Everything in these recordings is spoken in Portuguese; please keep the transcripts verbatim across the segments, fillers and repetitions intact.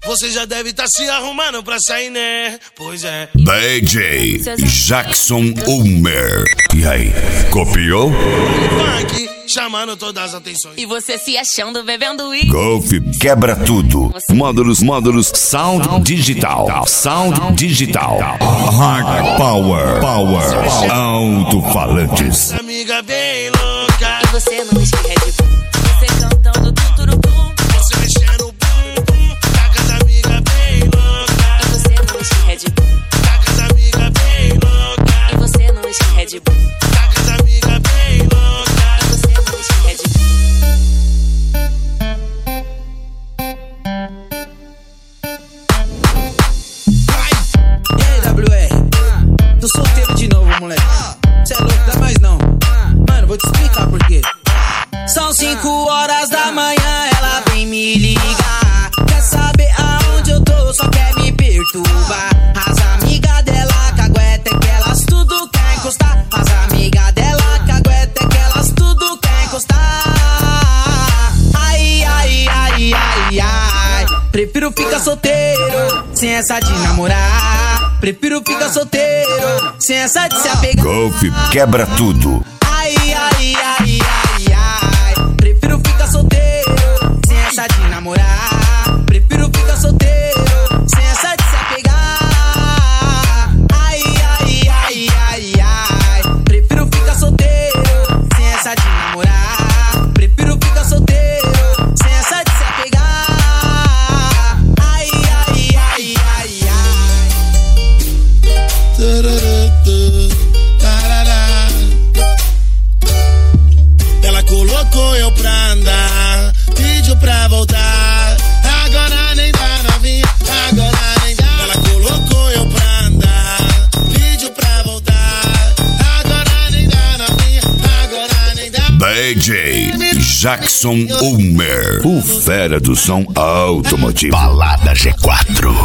Você já deve estar tá se arrumando pra sair, né? Pois é. D J Jackson Ulmer. E aí, copiou? Funk, chamando todas as atenções. E você se achando bebendo e... Golf quebra tudo. Módulos, módulos, sound digital. Sound digital. Hard power, power. Alto-falantes. Amiga bem louca. E você não esquece Red Bull. Você cantando tuturubum. Você mexendo o bum, bum. Taca as amigas bem louca. E você não esquece Red Bull. Taca as amigas bem louca. E você não esquece Red Bull. Taca as amigas bem louca. E você não esquece Red Bull. E aí, W R? Tô solteiro de novo, moleque. Cê é louco, dá mais não. Mano, vou te explicar por quê. São cinco horas da manhã, ela vem me ligar. Quer saber aonde eu tô, só quer me perturbar. As amigas dela cagueta é que elas tudo quer encostar. As amigas dela cagueta é que elas tudo quer encostar. Ai, ai, ai, ai, ai. Prefiro ficar solteiro, sem essa de namorar. Prefiro ficar solteiro, sem essa de se apegar. Golf quebra tudo. Ai, ai, ai, ai, ai. Prefiro ficar solteiro, sem essa de namorar. Prefiro ficar solteiro, sem essa de se apegar. Ai, ai, ai, ai, ai. Prefiro ficar solteiro, sem essa de namorar. Prefiro ficar solteiro, sem essa de se apegar. Ai, ai, ai, ai, Ela colocou eu pra andar, pediu pra voltar. Agora nem dá novinha, agora nem dá. Ela colocou eu pra andar, pediu pra voltar. Agora nem dá novinha, agora nem dá. D J Jackson Ulmer. O fera do som automotivo. Balada G quatro.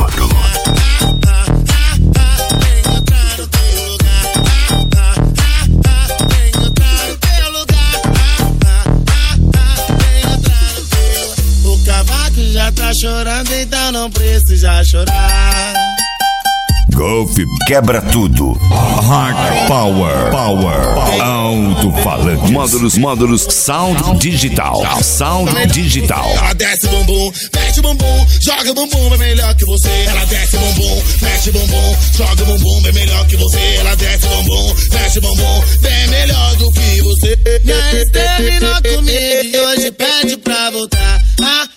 Já tá chorando, então não precisa chorar. Golf quebra tudo. Hard power, power. Alto-falante. Módulos, módulos, sound digital. Sound digital. Ela desce bumbum, mete bumbum, joga bumbum, é melhor que você. Ela desce bumbum, mete bumbum, joga bumbum, é melhor que você. Ela desce bumbum, mete bumbum, bem melhor do que você. Já terminou comigo e hoje pede pra voltar. Ah,